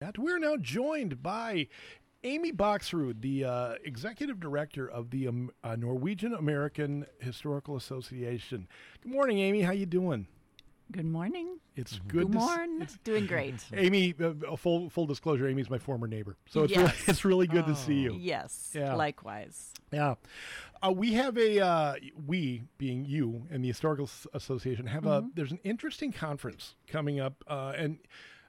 that. We're now joined by Amy Boxrud, the executive director of the Norwegian American Historical Association. Good morning, Amy. How you doing? Good morning. It's good. Good morning. Doing great. Amy, full disclosure, Amy's my former neighbor, so Yes. it's really good to see you. Yes. Yeah. Likewise. Yeah, we have we being you and the Historical Association have there's an interesting conference coming up at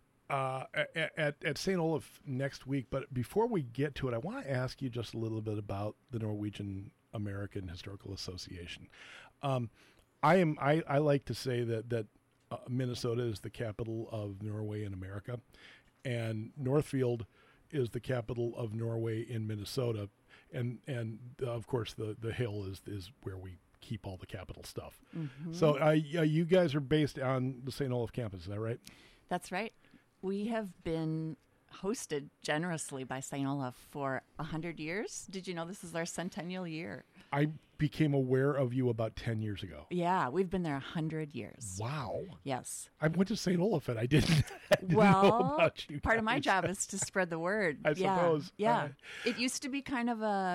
St. Olaf next week. But before we get to it, I want to ask you just a little bit about the Norwegian American Historical Association. I like to say that Minnesota is the capital of Norway in America, and Northfield is the capital of Norway in Minnesota, and of course the hill is where we keep all the capital stuff. Mm-hmm. So you guys are based on the St. Olaf campus, is that right? That's right. We have been hosted generously by St. Olaf for 100 years. Did you know this is our centennial year? I became aware of you about 10 years ago. Yeah, we've been there 100 years. Wow. Yes. I went to St. Olaf and I didn't know about you part guys. of my job is to spread the word. I suppose. Yeah. It used to be kind of a,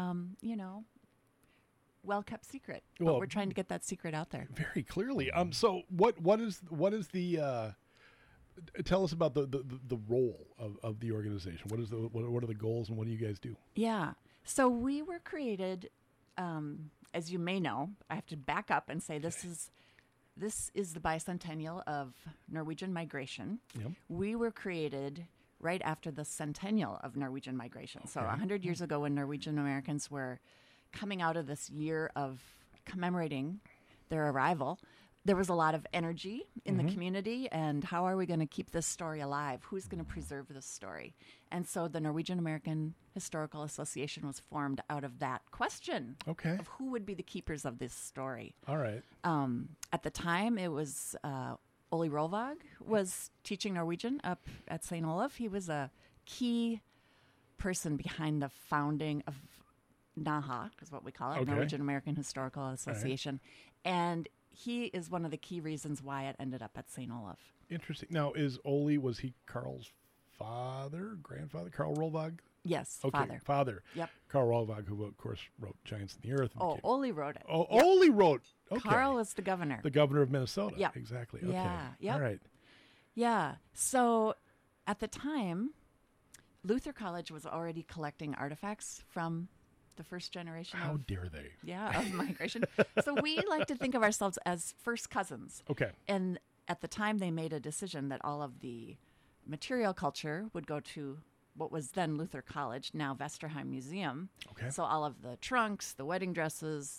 well-kept secret. But Well, we're trying to get that secret out there. Very clearly. So what is the tell us about the role of the organization. What are the goals and what do you guys do? Yeah. So we were created, as you may know, I have to back up and say this is the bicentennial of Norwegian migration. Yep. We were created right after the centennial of Norwegian migration. Okay. So 100 years ago, when Norwegian Americans were coming out of this year of commemorating their arrival, there was a lot of energy in the community, and how are we going to keep this story alive? Who's going to preserve this story? And so the Norwegian American Historical Association was formed out of that question Okay. of who would be the keepers of this story. All right. At the time, it was Ole Rolvag was teaching Norwegian up at St. Olaf. He was a key person behind the founding of NAHA, is what we call it, Okay. Norwegian American Historical Association. And he is one of the key reasons why it ended up at St. Olaf. Interesting. Now, was he Carl's grandfather, Carl Rolvag? Yes, Okay, father. Yep. Carl Rolvag, who of course wrote Giants in the Earth. And Ole wrote it. Yep. Ole wrote. Okay. Carl was the governor. The governor of Minnesota. Yep. Exactly. Okay. Yeah. Yep. All right. Yeah. So at the time, Luther College was already collecting artifacts from the first generation How of dare they? of migration. So we like to think of ourselves as first cousins. Okay. And at the time, they made a decision that all of the material culture would go to what was then Luther College, now Vesterheim Museum. Okay. So all of the trunks, the wedding dresses,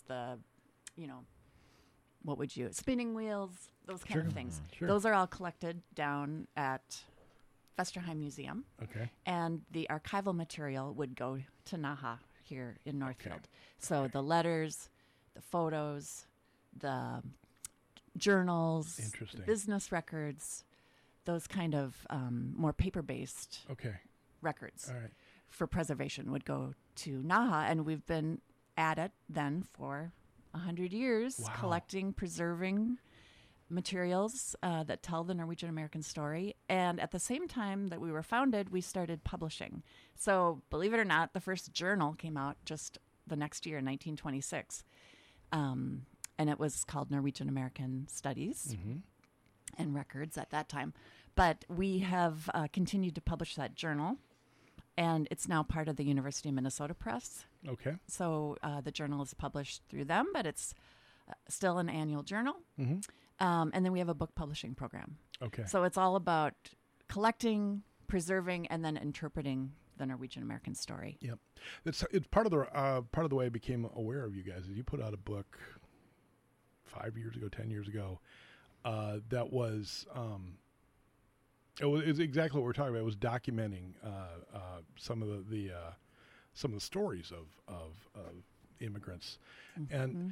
spinning wheels, those kind Sure. of things. Sure. Those are all collected down at Vesterheim Museum. Okay. And the archival material would go to NAHA here in Northfield. Okay. So the letters, the photos, the journals, Interesting. the business records, those kind of more paper-based Okay. records All right. for preservation would go to NAHA. And we've been at it then for 100 years, Wow. collecting, preserving materials that tell the Norwegian American story. And at the same time that we were founded, we started publishing. So believe it or not, the first journal came out just the next year, 1926. And it was called Norwegian American Studies and Records at that time. But we have continued to publish that journal. And it's now part of the University of Minnesota Press. Okay. So the journal is published through them, but it's still an annual journal. Mm-hmm. And then we have a book publishing program. Okay. So it's all about collecting, preserving, and then interpreting the Norwegian American story. Yep. It's part of the way I became aware of you guys is you put out a book 5 years ago, 10 years ago. That was it was exactly what we're talking about. It was documenting some of the stories of immigrants, and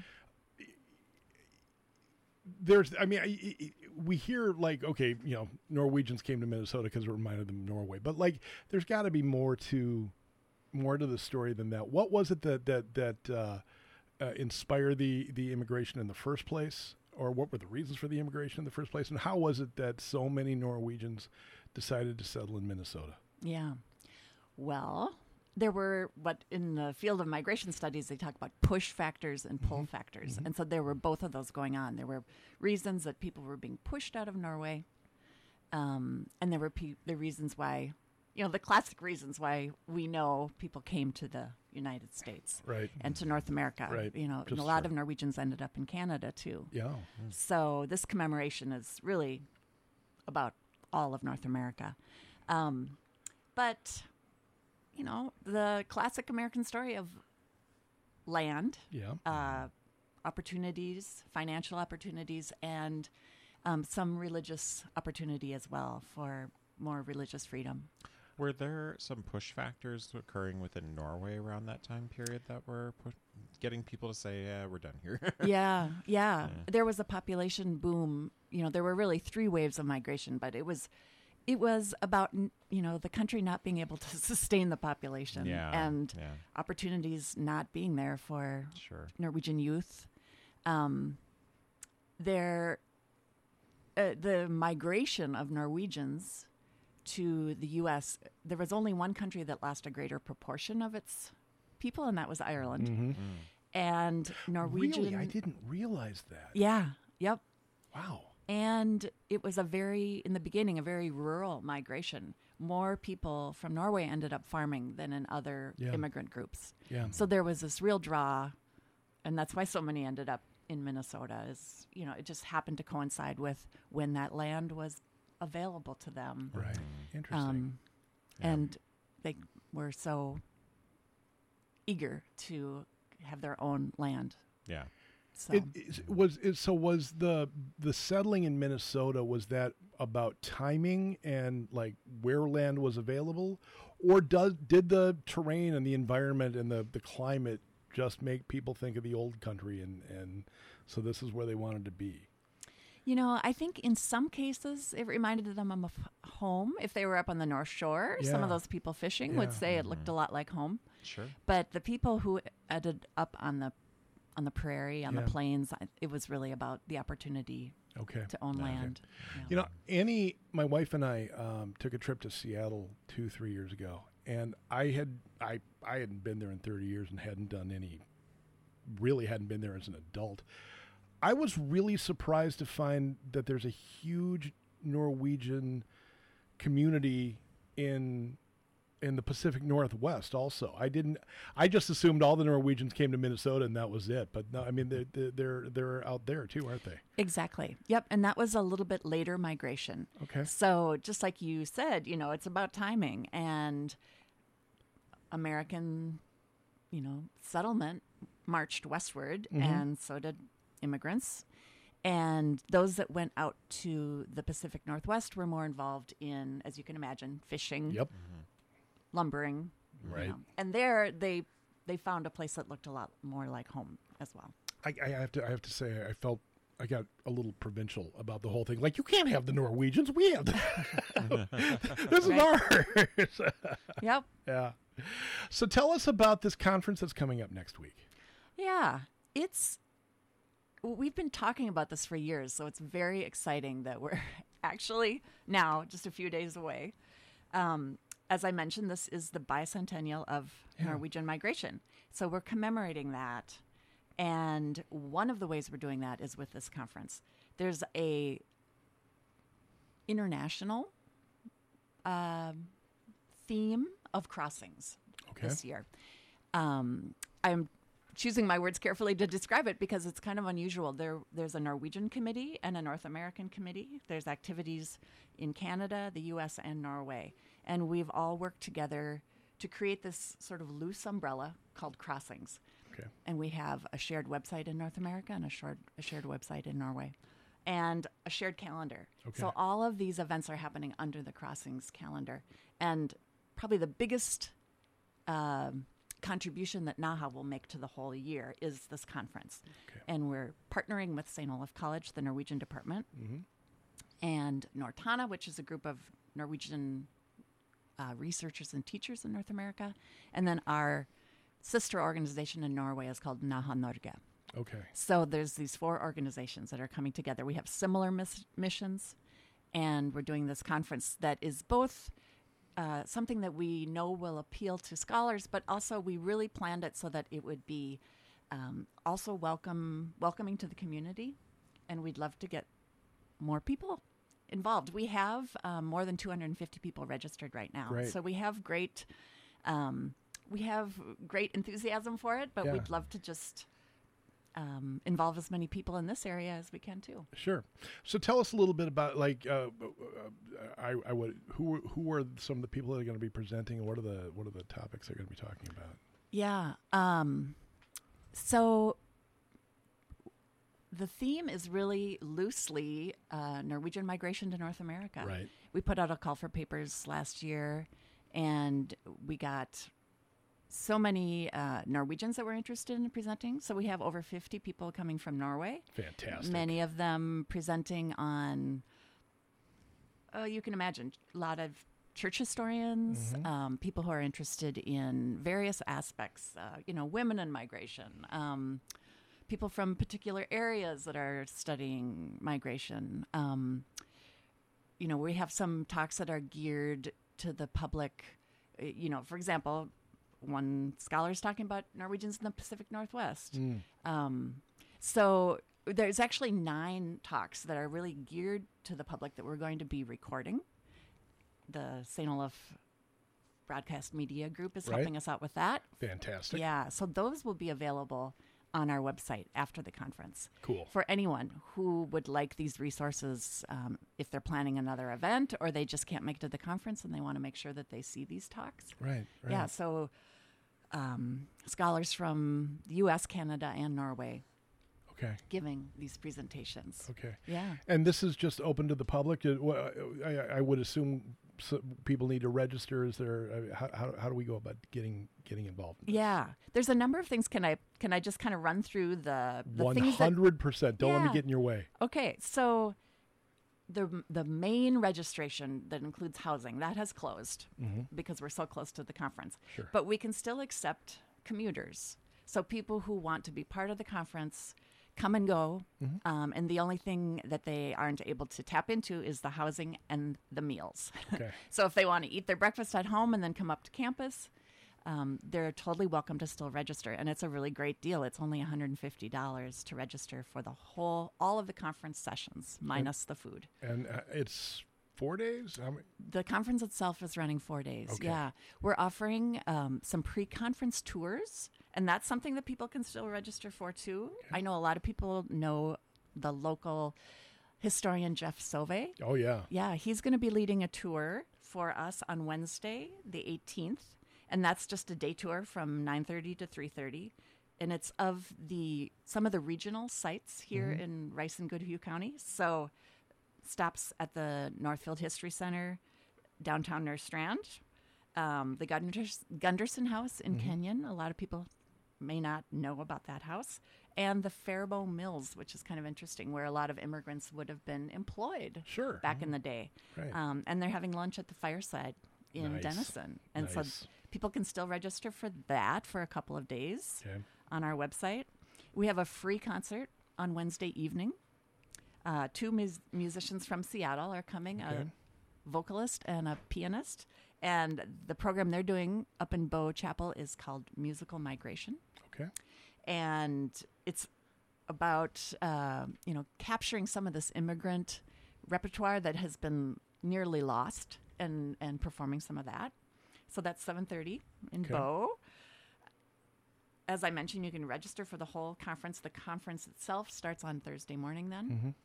we hear like, okay, Norwegians came to Minnesota because it reminded them of Norway, but like, there's got to be more to the story than that. What was it that inspired the immigration in the first place, or what were the reasons for the immigration in the first place, and how was it that so many Norwegians decided to settle in Minnesota? Yeah. Well, there were what in the field of migration studies they talk about push factors and pull factors. And so there were both of those going on. There were reasons that people were being pushed out of Norway. And there were the reasons why, the classic reasons why we know people came to the United States Right. and to North America. Right. And Just a lot so. of Norwegians ended up in Canada too. Yeah. So this commemoration is really about all of North America. But, the classic American story of land, Yeah. opportunities, financial opportunities, and some religious opportunity as well for more religious freedom. Were there some push factors occurring within Norway around that time period that were getting people to say, yeah, we're done here? Yeah. There was a population boom. There were really 3 waves of migration, but it was about, the country not being able to sustain the population and opportunities not being there for Sure. Norwegian youth. The migration of Norwegians to the U.S., there was only one country that lost a greater proportion of its people, and that was Ireland. Mm-hmm. And Norwegian... Really? I didn't realize that. Yeah, yep. Wow. And it was in the beginning, a very rural migration. More people from Norway ended up farming than in other immigrant groups. Yeah. So there was this real draw, and that's why so many ended up in Minnesota. It just happened to coincide with when that land was available to them. Right. Interesting. And they were so eager to have their own land. Yeah. So Was the settling in Minnesota, was that about timing and like where land was available, or did the terrain and the environment and the climate just make people think of the old country and so this is where they wanted to be? I think in some cases it reminded them of home. If they were up on the North Shore, some Yeah. of those people fishing would say it looked a lot like home. Sure. But the people who ended up on the prairie, on the Yeah. plains, it was really about the opportunity Okay. to own land. Annie, my wife and I took a trip to Seattle 2-3 years ago, and I hadn't been there in 30 years and hadn't been there as an adult. I was really surprised to find that there's a huge Norwegian community in the Pacific Northwest also. I just assumed all the Norwegians came to Minnesota and that was it. But no, I mean they're out there too, aren't they? Exactly. Yep. And that was a little bit later migration. Okay. So just like you said, it's about timing, and American, settlement marched westward, and so did immigrants. And those that went out to the Pacific Northwest were more involved in, as you can imagine, fishing, Yep. lumbering. Right. And there they found a place that looked a lot more like home as well. I have to say I felt I got a little provincial about the whole thing. Like, you can't have the Norwegians. We have this is ours. Yep. Yeah. So tell us about this conference that's coming up next week. Yeah. We've been talking about this for years, so it's very exciting that we're actually now just a few days away. As I mentioned, this is the bicentennial of Norwegian migration. So we're commemorating that. And one of the ways we're doing that is with this conference. There's a international theme of crossings this year. I'm choosing my words carefully to describe it because it's kind of unusual. There's a Norwegian committee and a North American committee. There's activities in Canada, the U.S., and Norway. And we've all worked together to create this sort of loose umbrella called Crossings. Okay. And we have a shared website in North America and a shared website in Norway, and a shared calendar. Okay. So all of these events are happening under the Crossings calendar. And probably the biggest contribution that NAHA will make to the whole year is this conference. Okay. And we're partnering with St. Olaf College, the Norwegian department, and Nortana, which is a group of Norwegian researchers and teachers in North America. And then our sister organization in Norway is called NAHA Norge. Okay. So there's these 4 organizations that are coming together. We have similar missions, and we're doing this conference that is both something that we know will appeal to scholars, but also we really planned it so that it would be also welcoming to the community, and we'd love to get more people involved. We have more than 250 people registered right now, Great. so we have great enthusiasm for it, but Yeah. we'd love to just involve as many people in this area as we can too. Sure. So tell us a little bit about who are some of the people that are going to be presenting, and what are the topics they're going to be talking about? Yeah. So the theme is really loosely Norwegian migration to North America. Right. We put out a call for papers last year, and we got so many Norwegians that were interested in presenting. So we have over 50 people coming from Norway. Fantastic. Many of them presenting on, you can imagine, a lot of church historians, people who are interested in various aspects, women in migration, people from particular areas that are studying migration. We have some talks that are geared to the public. For example, one scholar is talking about Norwegians in the Pacific Northwest. So there's actually 9 talks that are really geared to the public that we're going to be recording. The St. Olaf Broadcast Media Group is Right. helping us out with that. Fantastic. Yeah, so those will be available on our website after the conference. Cool. For anyone who would like these resources, if they're planning another event or they just can't make it to the conference and they want to make sure that they see these talks. Right. Yeah, so scholars from the U.S., Canada, and Norway Okay. giving these presentations. Okay. Yeah. And this is just open to the public. I would assume people need to register. Is there? How do we go about getting involved in this? Yeah, there's a number of things. Can I just kind of run through the things that? 100%. Don't let me Yeah. get in your way. Okay, so the main registration that includes housing that has closed because we're so close to the conference. Sure. But we can still accept commuters, so people who want to be part of the conference come and go, and the only thing that they aren't able to tap into is the housing and the meals. Okay. So if they want to eat their breakfast at home and then come up to campus, they're totally welcome to still register. And it's a really great deal. It's only $150 to register for all of the conference sessions, minus the food. And it's 4 days. The conference itself is running 4 days. Okay. Yeah. We're offering some pre-conference tours, and that's something that people can still register for too. I know a lot of people know the local historian Jeff Sauvé. Oh yeah. Yeah, he's going to be leading a tour for us on Wednesday, the 18th, and that's just a day tour from 9:30 to 3:30, and it's of some of the regional sites here in Rice and Goodhue County. So stops at the Northfield History Center, downtown Nurse Strand, the Gunderson House in Kenyon. A lot of people may not know about that house, and the Faribault Mills, which is kind of interesting, where a lot of immigrants would have been employed Sure. back in the day. Right. And they're having lunch at the Fireside in Nice. Denison. And so Nice. people can still register for that for a couple of days Okay. on our website. We have a free concert on Wednesday evening. 2 musicians from Seattle are coming, Okay. a vocalist and a pianist. And the program they're doing up in Bow Chapel is called Musical Migration. Okay. And it's about capturing some of this immigrant repertoire that has been nearly lost and performing some of that. So that's 7:30 in Okay. Bow. As I mentioned, you can register for the whole conference. The conference itself starts on Thursday morning then.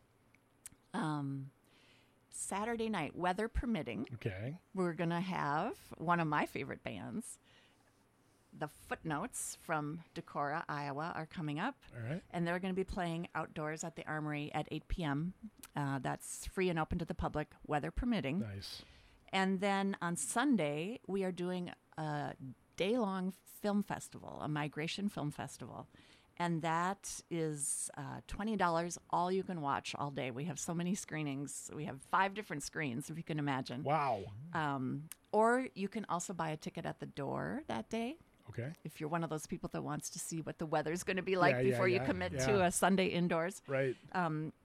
Saturday night, weather permitting, Okay. we're going to have one of my favorite bands. The Footnotes from Decorah, Iowa, are coming up. All right. And they're going to be playing outdoors at the Armory at 8 p.m. That's free and open to the public, weather permitting. Nice. And then on Sunday, we are doing a day-long film festival, a migration film festival. And that is $20, all you can watch all day. We have so many screenings. We have 5 different screens, if you can imagine. Wow. Or you can also buy a ticket at the door that day, Okay. if you're one of those people that wants to see what the weather's going to be like Yeah, before you yeah, commit yeah. to a Sunday indoors. Right.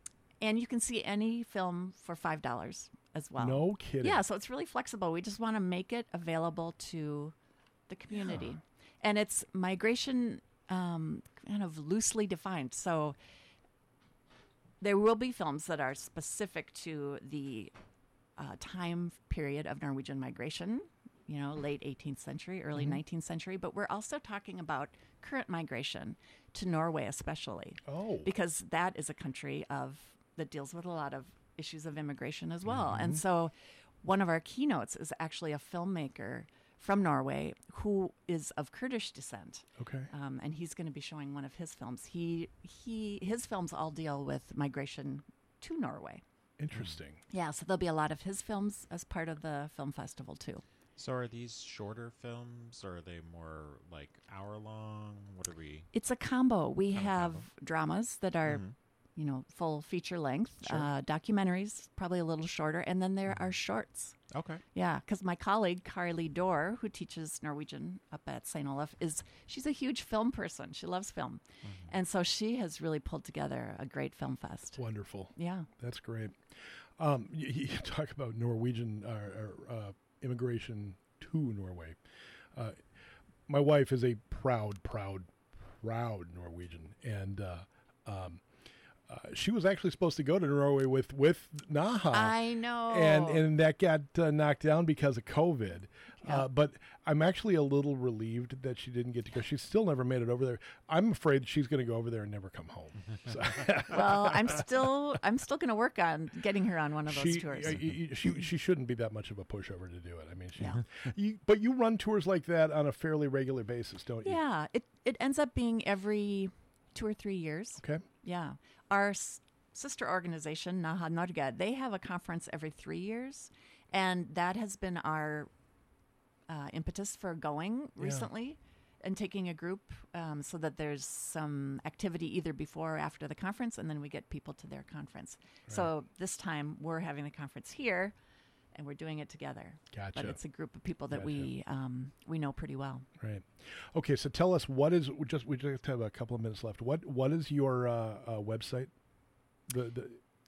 And you can see any film for $5 as well. No kidding. Yeah, so it's really flexible. We just want to make it available to the community. And it's migration kind of loosely defined. So there will be films that are specific to the time period of Norwegian migration, late 18th century, early 19th century. But we're also talking about current migration to Norway especially. Oh. Because that is a country that deals with a lot of issues of immigration as well. And so one of our keynotes is actually a filmmaker from Norway who is of Kurdish descent. Okay. And he's going to be showing one of his films. His films all deal with migration to Norway. Interesting. Yeah, so there'll be a lot of his films as part of the film festival too. So are these shorter films, or are they more like hour long? What are we? It's a combo. We Kind of have combo. dramas that are, full feature length, Sure. Documentaries, probably a little shorter, and then there are shorts. Okay. Yeah, because my colleague Carly Dorr, who teaches Norwegian up at St. Olaf, she's a huge film person. She loves film, and so she has really pulled together a great film fest. Wonderful. Yeah. That's great. You talk about Norwegian immigration to Norway. My wife is a proud Norwegian, and she was actually supposed to go to Norway with Naha. I know. And that got knocked down because of COVID. Yeah. But I'm actually a little relieved that she didn't get to go. She's still never made it over there. I'm afraid she's going to go over there and never come home. So Well, I'm still going to work on getting her on one of those tours. she shouldn't be that much of a pushover to do it. I mean, Yeah. but you run tours like that on a fairly regular basis, don't you? Yeah, it ends up being every 2 or 3 years. Okay. Yeah. Our sister organization, Naha Norge, they have a conference every 3 years, and that has been our impetus for going recently and taking a group so that there's some activity either before or after the conference, and then we get people to their conference. Right. So this time we're having the conference here, and we're doing it together. Gotcha. But it's a group of people that Gotcha. we know pretty well. Right. Okay. So tell us we just have a couple of minutes left. What is your website? The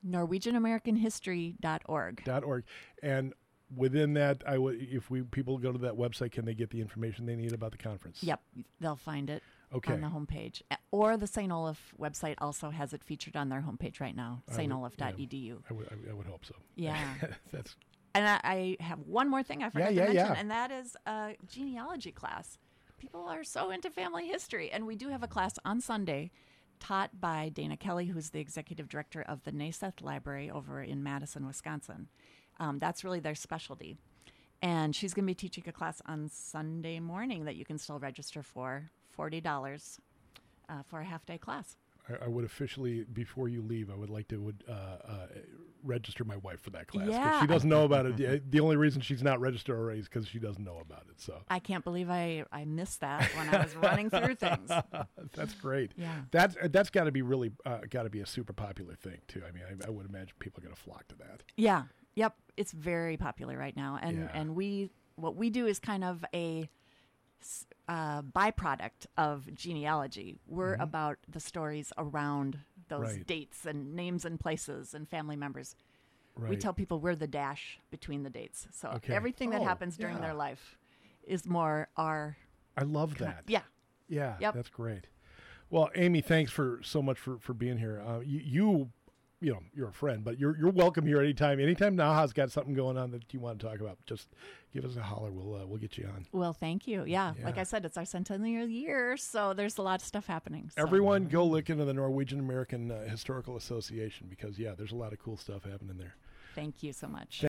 NorwegianAmericanHistory.org. .org, and within that, people go to that website, can they get the information they need about the conference? Yep, they'll find it Okay. on the homepage. Or the St. Olaf website also has it featured on their homepage right now, stolaf.edu. I would hope so. Yeah. That's And I have one more thing I forgot to yeah, mention, yeah. and that is a genealogy class. People are so into family history, and we do have a class on Sunday taught by Dana Kelly, who's the executive director of the Naseth Library over in Madison, Wisconsin. That's really their specialty. And she's going to be teaching a class on Sunday morning that you can still register for $40 for a half-day class. I would officially, before you leave, I would like to register my wife for that class. 'Cause Yeah. she doesn't know about it. The only reason she's not registered already is because she doesn't know about it. So I can't believe I missed that when I was running through things. that's great. Yeah. That's got to be really got to be a super popular thing too. I mean, I would imagine people are going to flock to that. Yeah. Yep. It's very popular right now. And Yeah. and what we do is kind of a byproduct of genealogy. We're about the stories around those Right. dates and names and places and family members. Right. We tell people we're the dash between the dates. So Okay. everything that Oh, happens during yeah. their life is more our I love that. Yeah. Yeah. Yep. That's great. Well, Amy, thanks so much for being here. You know, you're a friend, but you're welcome here anytime. Anytime Naha's got something going on that you want to talk about, just give us a holler. We'll get you on. Well, thank you. Yeah. Like Yeah. I said, it's our centennial year, so there's a lot of stuff happening. So. Everyone, go look into the Norwegian American Historical Association because there's a lot of cool stuff happening there. Thank you so much.